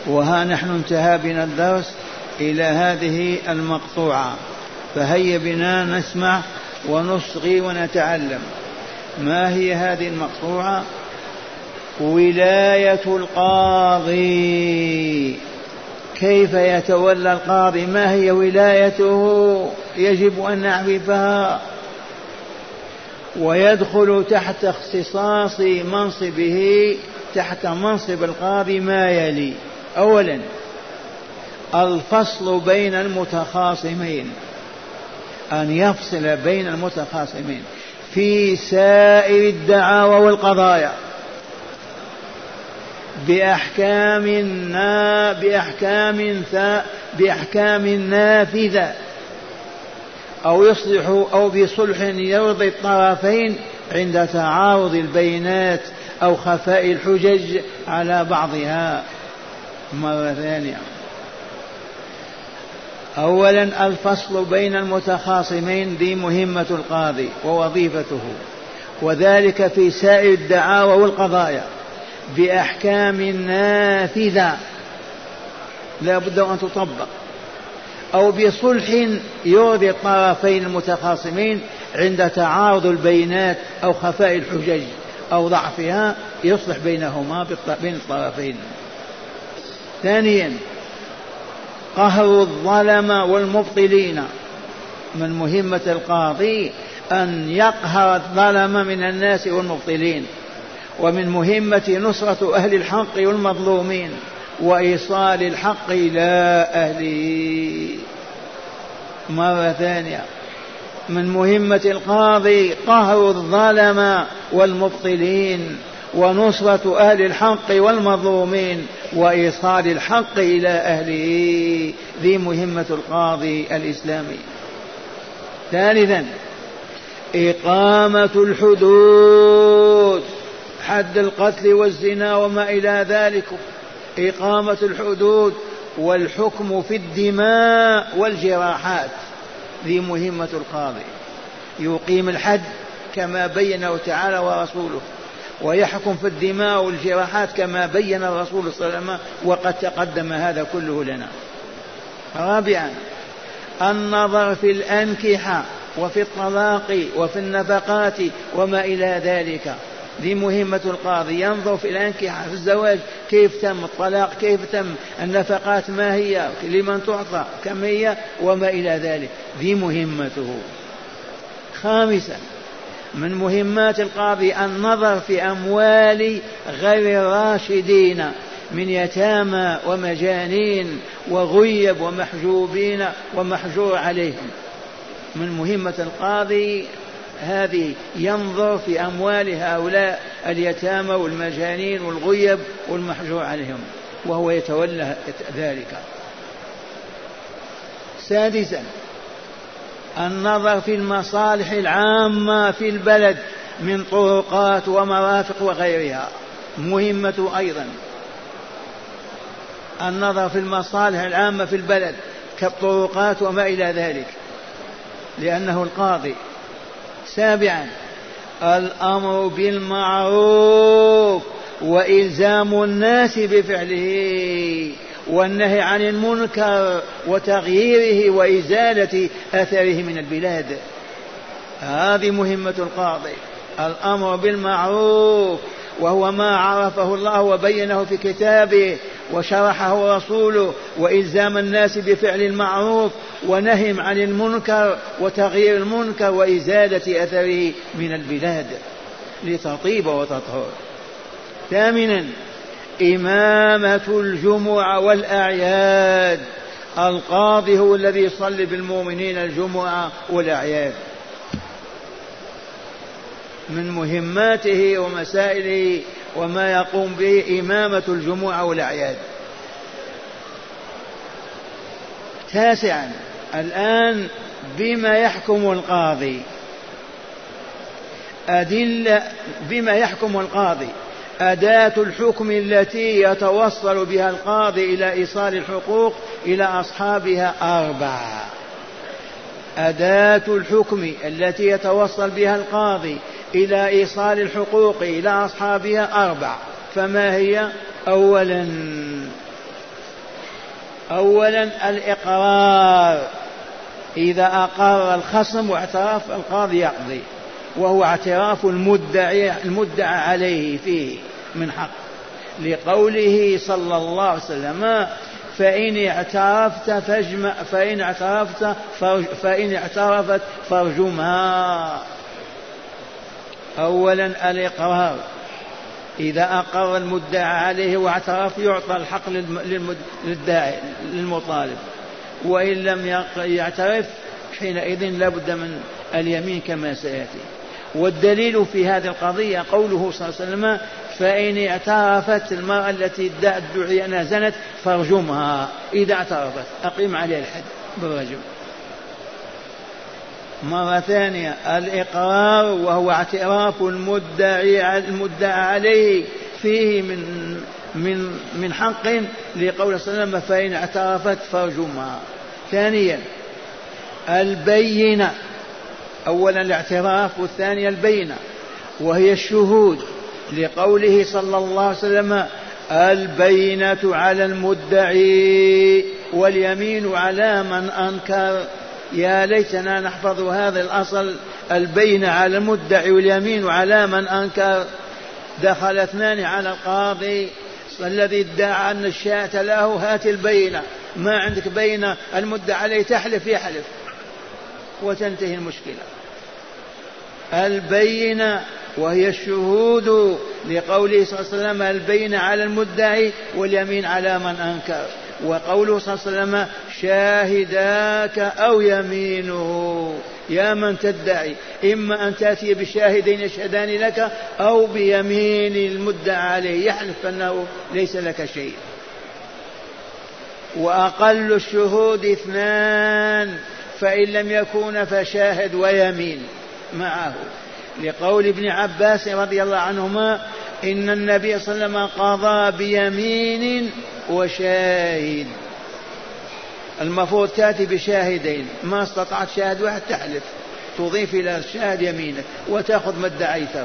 وها نحن انتهى بنا الدرس إلى هذه المقطوعة، فهيا بنا نسمع ونصغي ونتعلم. ما هي هذه المقطوعة؟ ولاية القاضي، كيف يتولى القاضي، ما هي ولايته، يجب أن نعرفها. ويدخل تحت اختصاص منصبه، تحت منصب القاضي ما يلي: أولا الفصل بين المتخاصمين، أن يفصل بين المتخاصمين في سائر الدعاوى والقضايا بأحكام نافذة، أو يصلح أو بصلح يرضي الطرفين عند تعارض البينات أو خفاء الحجج على بعضها. مرة ثانية: أولا الفصل بين المتخاصمين، دي مهمة القاضي ووظيفته، وذلك في سائر الدعاوى والقضايا بأحكام نافذة لا بد أن تطبق، أو بصلح يرضي الطرفين المتخاصمين عند تعارض البينات أو خفاء الحجج أو ضعفها، يصلح بينهما بين الطرفين. ثانيا قهر الظلم والمبطلين، من مهمة القاضي أن يقهر الظلم من الناس والمبطلين، ومن مهمة نصرة أهل الحق والمظلومين وإيصال الحق إلى أهله. مرة ثانية: من مهمة القاضي قهر الظلم والمبطلين ونصرة أهل الحق والمظلومين وإيصال الحق إلى أهله، ذي مهمة القاضي الإسلامي. ثالثا إقامة الحدود، حد القتل والزنا وما إلى ذلك، إقامة الحدود والحكم في الدماء والجراحات، ذي مهمة القاضي، يقيم الحد كما بينه تعالى ورسوله، ويحكم في الدماء والجراحات كما بين الرسول صلى الله عليه وسلم، وقد تقدم هذا كله لنا. رابعا النظر في الأنكحة وفي الطلاق وفي النفقات وما إلى ذلك، ذي مهمة القاضي، ينظر في الأنكحة، في الزواج كيف تم، الطلاق كيف تم، النفقات ما هي، لمن تعطى، كم هي، وما إلى ذلك، ذي مهمته. خامسا من مهمات القاضي النظر في أموال غير الراشدين من يتامى ومجانين وغيب ومحجوبين ومحجور عليهم، من مهمة القاضي هذه، ينظر في أموال هؤلاء اليتامى والمجانين والغيب والمحجور عليهم، وهو يتولى ذلك. سادسا النظر في المصالح العامة في البلد من طرقات ومرافق وغيرها، مهمة أيضا النظر في المصالح العامة في البلد كالطرقات وما إلى ذلك، لأنه القاضي. سابعا الأمر بالمعروف وإلزام الناس بفعله، والنهي عن المنكر وتغييره وإزالة أثره من البلاد، هذه مهمة القاضي. الأمر بالمعروف وهو ما عرفه الله وبينه في كتابه وشرحه رسوله، وإلزام الناس بفعل المعروف ونهي عن المنكر وتغيير المنكر وإزالة أثره من البلاد لتطيب وتطهر. ثامنا إمامة الجمعة والأعياد، القاضي هو الذي يصلي بالمؤمنين الجمعة والأعياد، من مهماته ومسائله وما يقوم به إمامة الجمعة والأعياد. تاسعا الآن بما يحكم القاضي، أدلة بما يحكم القاضي، أداة الحكم التي يتوصل بها القاضي إلى إيصال الحقوق إلى أصحابها 4. أداة الحكم التي يتوصل بها القاضي إلى إيصال الحقوق إلى أصحابها 4، فما هي؟ أولا أولا الإقرار، إذا أقر الخصم واعترف القاضي يقضي، وهو اعتراف المدعى عليه فيه من حق، لقوله صلى الله عليه وسلم فإن اعترفت فارجمها. أولا الإقرار، إذا أقر المدعى عليه واعترف يعطى الحق للداعي للمطالب، وإن لم يعترف حينئذ لابد من اليمين كما سيأتي. والدليل في هذه القضية قوله صلى الله عليه وسلم فإن اعترفت المرأة التي ادعي أنها زنت فارجمها، إذا اعترفت أقيم عليها الحد بالرجم. مرة ثانية الإقرار، وهو اعتراف المدعى عليه فيه من حق، لقول صلى الله عليه وسلم فإن اعترفت فارجمها. ثانيا البينة، أولا الاعتراف والثانية البينة وهي الشهود، لقوله صلى الله عليه وسلم البينة على المدعي واليمين على من أنكر. يا ليتنا نحفظ هذا الأصل، البينة على المدعي واليمين على من أنكر. دخل اثنان على القاضي الذي ادعى أن الشاة له، هات البينة، ما عندك بينة، المدعى عليه تحلف يحلف وتنتهي المشكلة. البينة وهي الشهود، لقوله صلى الله عليه وسلم البينة على المدعي واليمين على من أنكر، وقوله صلى الله عليه وسلم شاهداك أو يمينه، يا من تدعي إما أن تأتي بشاهدين يشهدان لك أو بيمين المدعى عليه يحلف أنه ليس لك شيء. وأقل الشهود اثنان، فإن لم يكون فشاهد ويمين معه، لقول ابن عباس رضي الله عنهما إن النبي صلى الله عليه وسلم قضى بيمين وشاهد. المفروض تأتي بشاهدين، ما استطعت شاهد واحد تحلف، تضيف إلى الشاهد يمينك وتأخذ ما ادعيته.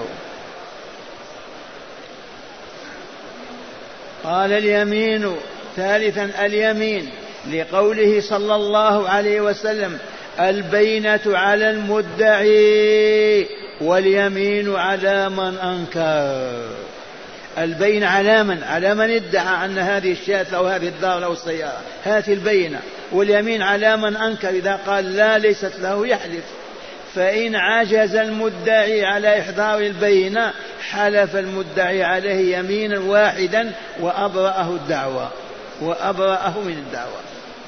قال اليمين. ثالثا اليمين، لقوله صلى الله عليه وسلم البينة على المدعي واليمين على من أنكر. البينة على من؟ على من ادعى أن هذه الشاة أو هذه الدار أو السيارة، هذه البينة. واليمين على من أنكر، إذا قال لا ليست له يحلف. فإن عجز المدعي على إحضار البينة حلف المدعي عليه يمينا واحدا وأبرأه من الدعوة.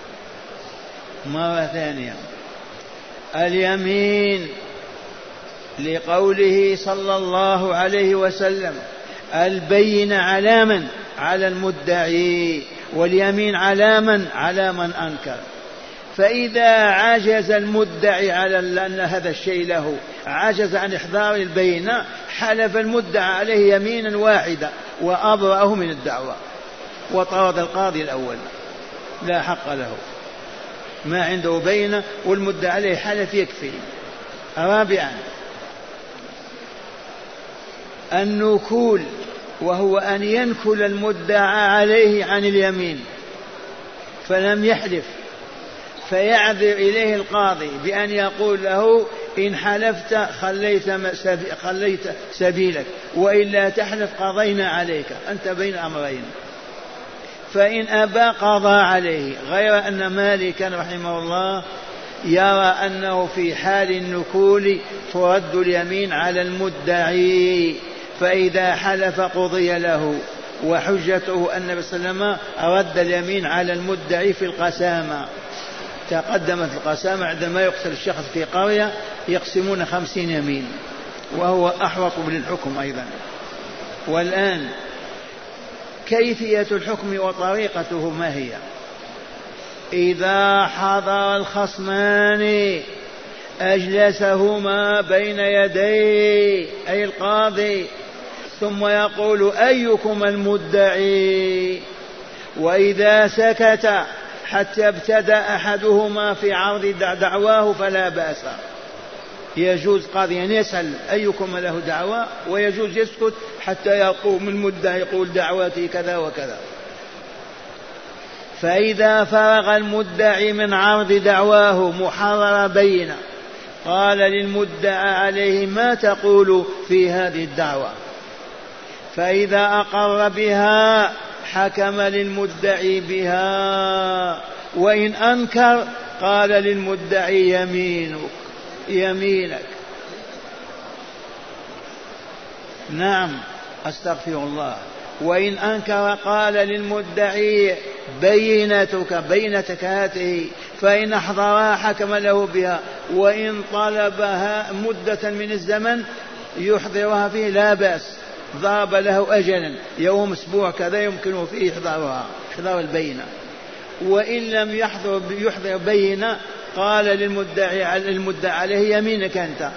مرة ثانية اليمين، لقوله صلى الله عليه وسلم البينة على من؟ على المدعي، واليمين على من؟ على من أنكر. فإذا عجز المدعي على أن هذا الشيء له، عجز عن إحضار البينة، حلف المدعى عليه يمينا واحدا وأبرأه من الدعوة، وطرد القاضي الأول، لا حق له، ما عنده بينة والمدعى عليه حلف يكفي. رابعا النكول، وهو أن ينكل المدعى عليه عن اليمين فلم يحلف، فيعذر إليه القاضي بأن يقول له إن حلفت خليت سبيلك، وإلا تحلف قضينا عليك، أنت بين أمرين. فإن أبى قضى عليه، غير أن مالكا رحمه الله يرى أنه في حال النكول ترد اليمين على المدعي، فإذا حلف قضي له. وحجته أن النبي صلى الله عليه وسلم رد اليمين على المدعي في القسامة. تقدمت القسامة عندما يقتل الشخص في قرية يقسمون 50 يمين، وهو أحوط بالحكم أيضا. والآن كيفية الحكم وطريقته ما هي؟ إذا حضر الخصمان أجلسهما بين يديه أي القاضي، ثم يقول أيكم المدعي، وإذا سكت حتى ابتدأ أحدهما في عرض دعواه فلا بأس، يجوز قاضيا يسأل أيكم له دعوة، ويجوز يسكت حتى يقوم المدعي يقول دعوتي كذا وكذا. فإذا فرغ المدعي من عرض دعواه محرر بينة قال للمدعى عليه ما تقول في هذه الدعوة؟ فإذا أقر بها حكم للمدعي بها، وإن أنكر قال للمدعي يمينك. نعم أستغفر الله. وإن أنكر قال للمدعي بينتك هاته، فإن أحضرها حكم له بها، وإن طلبها مدة من الزمن يحضرها فيه لا بأس، ضرب له أجلا يوم أسبوع كذا يمكنه فيه إحضار البينة. وإن لم يحضر بينة قال للمدعي عليه يمينك أنت.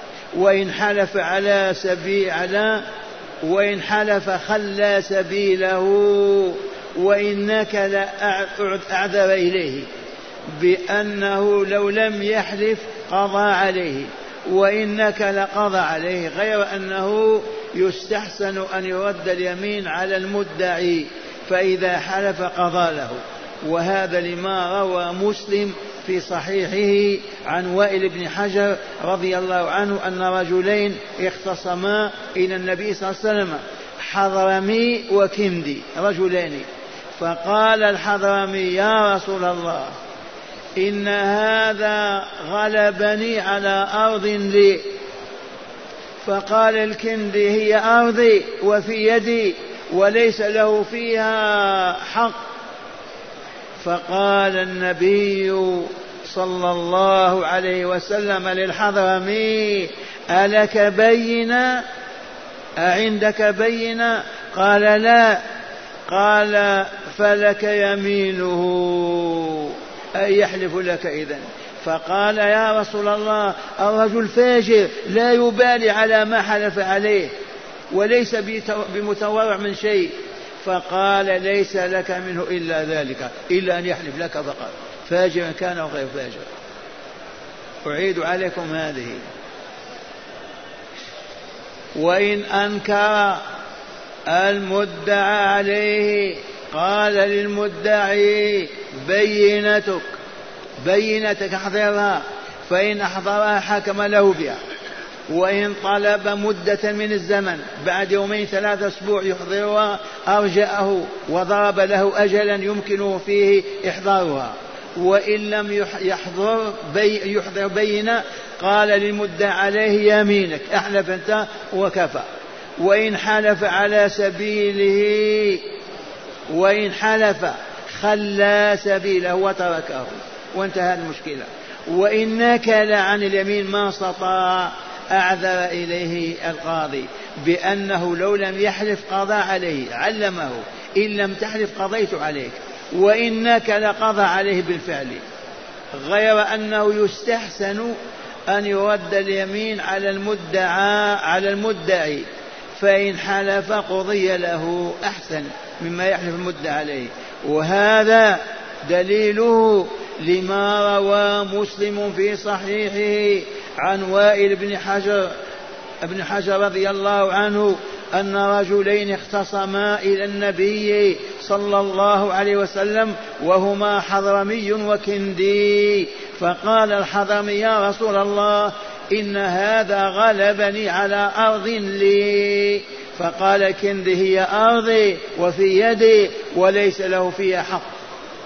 وإن حلف خلى سبيله، وإنك أعذر إليه بأنه لو لم يحلف قضى عليه، وإنك لقضى عليه، غير أنه يستحسن أن يرد اليمين على المدعي، فإذا حلف قضى له. وهذا لما روى مسلم في صحيحه عن وائل بن حجر رضي الله عنه أن رجلين اختصما إلى النبي صلى الله عليه وسلم، حضرمي وكندي، رجلين. فقال الحضرمي يا رسول الله إن هذا غلبني على أرض لي. فقال الكندي هي أرضي وفي يدي وليس له فيها حق. فقال النبي صلى الله عليه وسلم للحضرمي ألك بينة؟ أعندك بينة؟ قال لا. قال فلك يمينه، أي يحلف لك إذن. فقال يا رسول الله الرجل فاجر لا يبالي على ما حلف عليه وليس بمتورع من شيء. فقال ليس لك منه إلا ذلك، إلا أن يحلف لك فقط، فاجرا كان أو غير فاجر. أعيد عليكم هذه. وإن أنكر المدعى عليه قال للمدعي بينتك احضرها، فإن أحضرها حكم له بها. وإن طلب مدة من الزمن بعد يومين 3 أسبوع يحضرها أرجأه وضرب له أجلا يمكنه فيه إحضارها. وإن لم يحضر بينة قال للمدعى عليه يمينك، أحلف أنت وكفى. وإن حلف على سبيله، وإن حلف خلى سبيله وتركه وانتهى المشكلة. وإن نكل عن اليمين ما استطاع أعذر إليه القاضي بأنه لو لم يحلف قضى عليه، علمه إن لم تحلف قضيت عليك، وإنك لقضى عليه بالفعل، غير أنه يستحسن أن يرد اليمين على المدعي، فإن حلف قضي له أحسن مما يحلف المدعي عليه. وهذا دليله لما روى مسلم في صحيحه عن وائل بن حجر رضي الله عنه أن رجلين اختصما إلى النبي صلى الله عليه وسلم وهما حضرمي وكندي. فقال الحضرمي يا رسول الله إن هذا غلبني على أرض لي. فقال كندي هي أرضي وفي يدي وليس له فيها حق.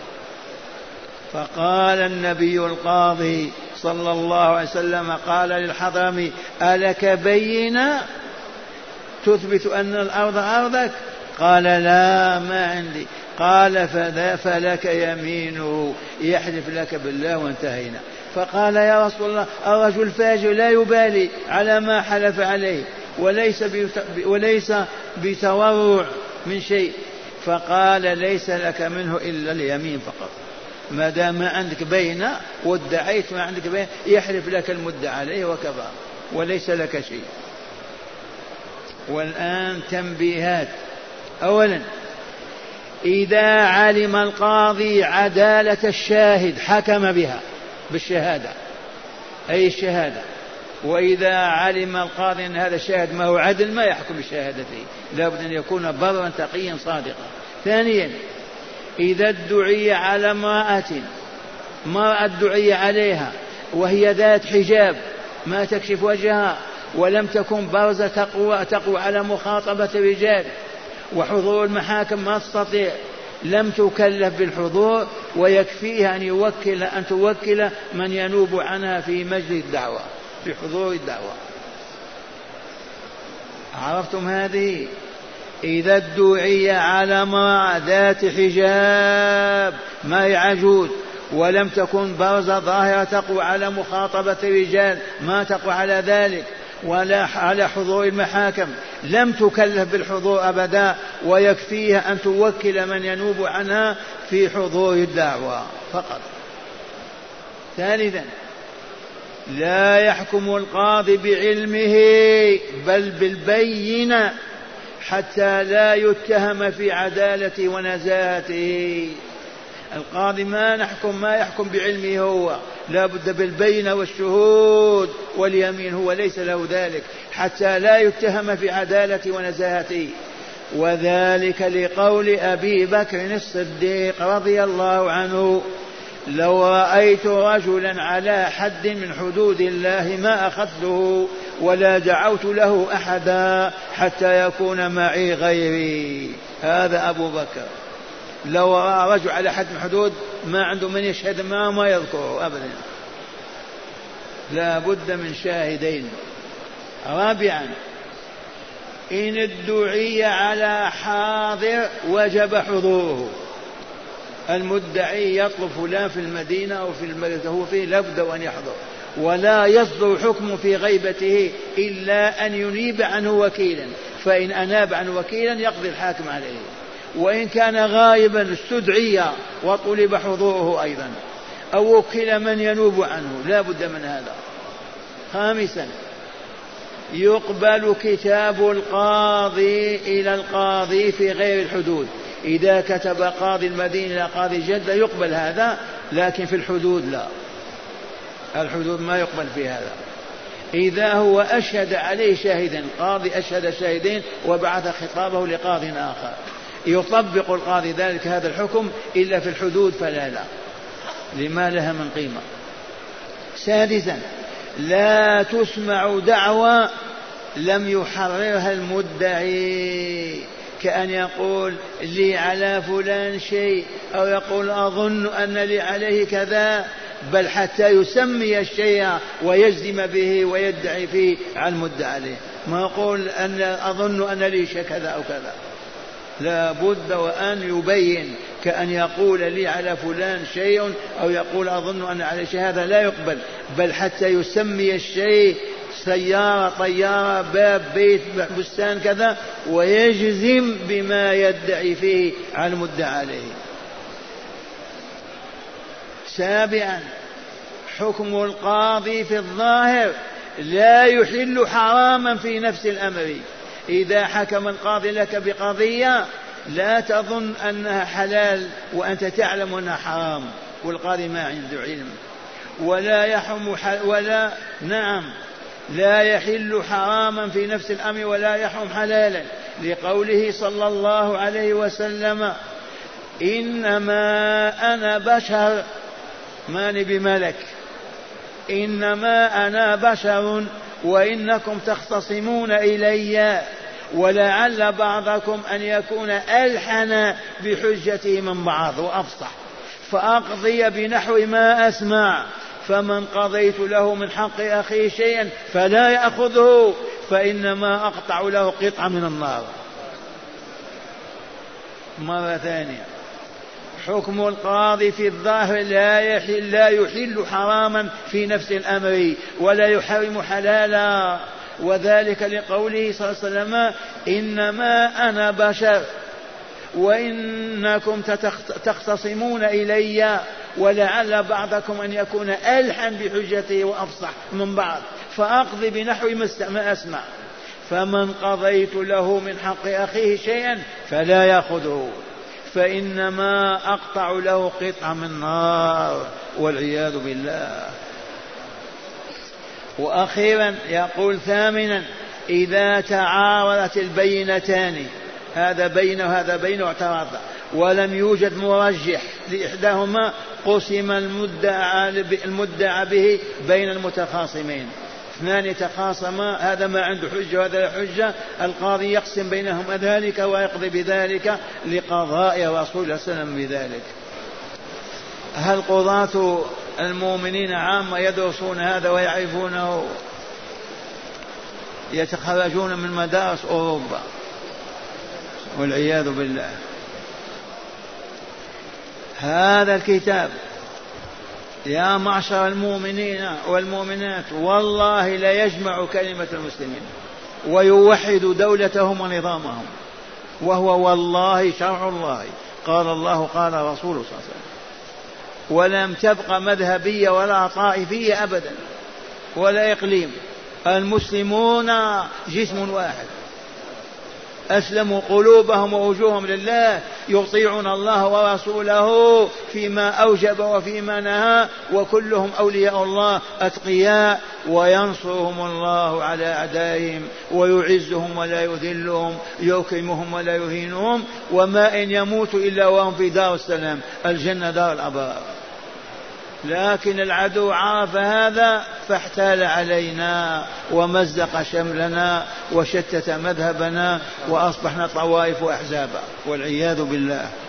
فقال النبي القاضي صلى الله عليه وسلم قال للحضرمي ألك بينة تثبت أن الأرض أرضك؟ قال لا ما عندي. قال فلك يمينه، يحلف لك بالله وانتهينا. فقال يا رسول الله الرجل فاجر لا يبالي على ما حلف عليه وليس بتورع من شيء. فقال ليس لك منه إلا اليمين فقط، ما دام ما عندك بينة وادعيت ما عندك بينة يحلف لك المدعى عليه وكفى وليس لك شيء. والآن تنبيهات. أولا إذا علم القاضي عدالة الشاهد حكم بها بالشهادة، أي الشهادة. وإذا علم القاضي أن هذا الشاهد ما هو عدل ما يحكم بالشهادة فيه، لا بد أن يكون برا تقيا صادقا. ثانيا إذا ادعي على امرأة ادعي عليها وهي ذات حجاب ما تكشف وجهها ولم تكن بارزة تقوى على مخاطبة الرجال وحضور المحاكم ما تستطيع، لم تكلف بالحضور، ويكفيها أن توكل من ينوب عنها في مجلس الدعوة في حضور الدعوة. عرفتم هذه؟ إذا ادعي على امرأة ذات حجاب ما يعجوز ولم تكن برزة ظاهرة تقوى على مخاطبة الرجال ما تقوى على ذلك ولا على حضور المحاكم، لم تكلف بالحضور أبدا، ويكفيها أن توكل من ينوب عنها في حضور الدعوة فقط. ثالثا لا يحكم القاضي بعلمه بل بالبينة حتى لا يتهم في عدالته ونزاهته. القاضي ما يحكم بعلمه هو، لا بد بالبينة والشهود واليمين، هو ليس له ذلك حتى لا يتهم في عدالته ونزاهته. وذلك لقول أبي بكر الصديق رضي الله عنه: لو رأيت رجلا على حد من حدود الله ما أخذته ولا دعوت له أحدا حتى يكون معي غيري. هذا أبو بكر لو رأى رجل على حد من حدود ما عنده من يشهد ما يذكره أبدا، لا بد من شاهدين. رابعا إن ادعي على حاضر وجب حضوره. المدعي يطلب فلان في المدينة أو في المدينة هو فيه لابد أن يحضر، ولا يصدر حكم في غيبته إلا أن ينيب عنه وكيلا، فإن أناب عنه وكيلا يقضي الحاكم عليه، وإن كان غائبا استدعي وطلب حضوره أيضا أو وكل من ينوب عنه، لا بد من هذا. خامسا يقبل كتاب القاضي إلى القاضي في غير الحدود. إذا كتب قاضي المدينة إلى قاضي جدة يقبل هذا، لكن في الحدود لا، الحدود ما يقبل في هذا. إذا هو أشهد عليه شاهدا، قاضي أشهد شاهدين وبعث خطابه لقاض آخر، يطبق القاضي ذلك هذا الحكم، إلا في الحدود فلا لا، لما لها من قيمة. سادسا لا تسمع دعوى لم يحررها المدعي، كأن يقول لي على فلان شيء أو يقول أظن أن لي عليه كذا، بل حتى يسمي الشيء ويجزم به ويدعي فيه على المدعى عليه، ما يقول أن أظن أن لي شيء كذا أو كذا، لا بد وأن يبين، كأن يقول لي على فلان شيء أو يقول أظن أن عليه شيء، هذا لا يقبل، بل حتى يسمي الشيء سيارة طيارة باب بيت بستان كذا ويجزم بما يدعي فيه على المدعى عليه. سابعا حكم القاضي في الظاهر لا يحل حراما في نفس الأمر. إذا حكم القاضي لك بقضية لا تظن أنها حلال وأنت تعلم أنها حرام، والقاضي ما عنده علم، لا يحل حراما في نفس الأمر ولا يحرم حلالا، لقوله صلى الله عليه وسلم: إنما أنا بشر، ماني بملك، إنما أنا بشر وإنكم تختصمون إلي، ولعل بعضكم أن يكون ألحن بحجته من بعض وأفصح، فأقضي بنحو ما أسمع، فمن قضيت له من حق أخيه شيئا فلا يأخذه، فإنما أقطع له قطعة من النار. مرة ثانية، حكم القاضي في الظاهر لا يحل حراما في نفس الأمر ولا يحرم حلالا، وذلك لقوله صلى الله عليه وسلم: إنما أنا بشر وإنكم تختصمون إلي، ولعل بعضكم أن يكون ألحن بحجته وأفصح من بعض، فأقضي بنحو ما أسمع، فمن قضيت له من حق أخيه شيئا فلا يأخذه، فإنما أقطع له قطعة من نار، والعياذ بالله. وأخيرا يقول ثامنا: إذا تعارضت البينتان، هذا بينه وهذا بينه، ولم يوجد مرجح لإحداهما قسم المدعى به بين المتخاصمين. اثنان تخاصما، هذا ما عنده حجة وهذا لا حجة، القاضي يقسم بينهما ذلك ويقضي بذلك لقضاء رسول الله صلى الله عليه وسلم بذلك. هل قضاة المؤمنين عامة يدرسون هذا ويعرفونه؟ يتخرجون من مدارس أوروبا والعياذ بالله. هذا الكتاب يا معشر المؤمنين والمؤمنات والله لا يجمع كلمة المسلمين ويوحد دولتهم ونظامهم، وهو والله شرع الله، قال الله قال رسوله صلى الله عليه وسلم، ولم تبقى مذهبية ولا طائفية أبدا ولا إقليم. المسلمون جسم واحد، أسلموا قلوبهم ووجوههم لله، يطيعون الله ورسوله فيما أوجب وفيما نهى، وكلهم أولياء الله أتقياء، وينصرهم الله على أعدائهم ويعزهم ولا يذلهم، يكرمهم ولا يهينهم، وما إن يموتوا إلا وهم في دار السلام، الجنة دار الأبرار. لكن العدو عرف هذا فاحتال علينا ومزق شملنا وشتت مذهبنا وأصبحنا طوائف وأحزابا والعياذ بالله.